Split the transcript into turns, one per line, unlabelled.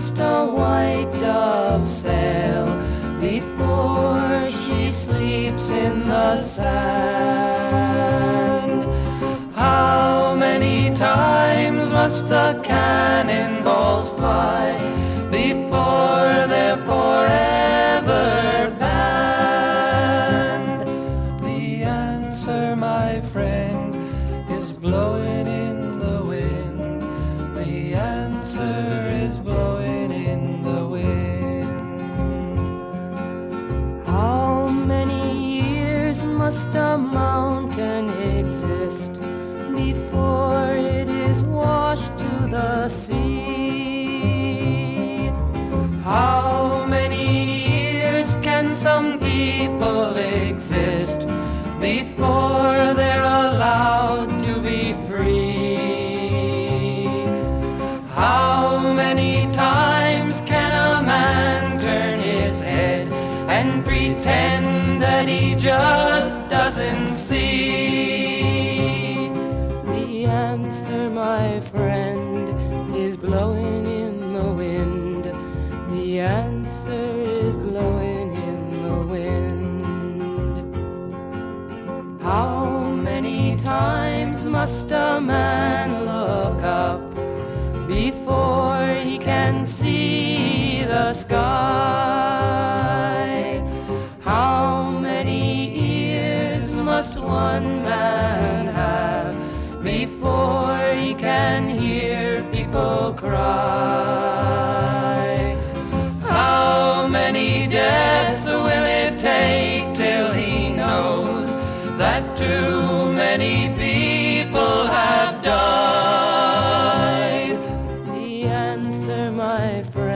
must a white dove sail before she sleeps in the sand? How many times must the cannonballs fly before they're forever banned? The answer, my friend, is blowing in the wind. The answer is blowing in the wind.
How many years must a mountain exist before it is washed to the sea?
How many years can some people exist before they're allowed to be free? How many times can a man turn his head and pretend that he just doesn't see?
The answer, my friend, is blowing in the wind. The answer is blowing in the wind.
How many times must a man look up before he can see the sky? How many ears must one man have before he can hear people cry? How many deaths will it take till he knows that too many people have died?
The answer, my friend,